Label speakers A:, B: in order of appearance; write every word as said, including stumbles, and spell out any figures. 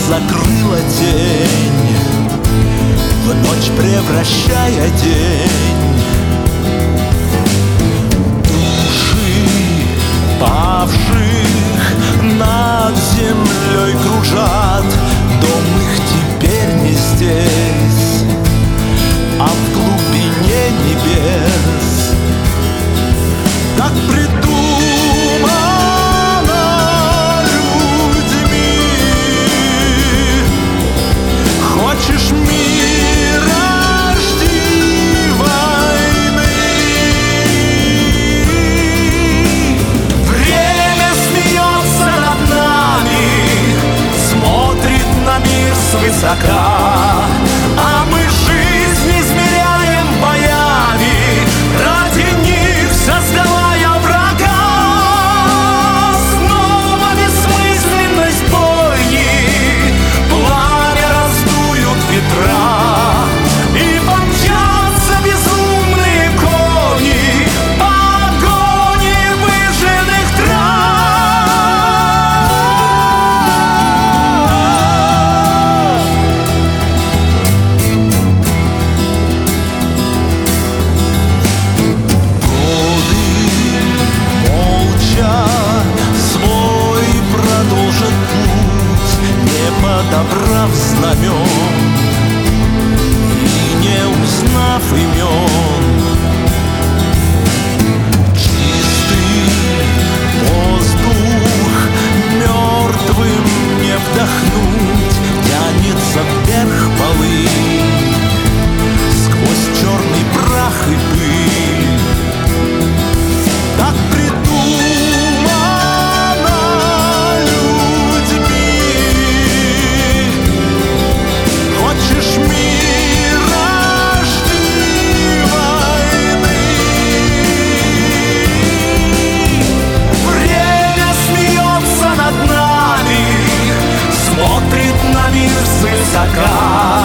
A: закрыла тень, в ночь превращая день. Души павших над землей кружат, дом их теперь не здесь, а в глубине небес. Так придумано людьми. Хочешь мира, жди войны. Время смеется над нами, смотрит на мир свысока, а мы жизнь измеряем боями, ради них создавая врага. Снова бессмысленность бойни, пламя раздуют ветра, и помчатся безумные кони погони выжженных трав. Подобрав знамен и не узнав имен, чистый воздух мертвым не вдохнуть, тянется вверх полынь сквозь черный прах и пыль. Так смотрит на мир свысока,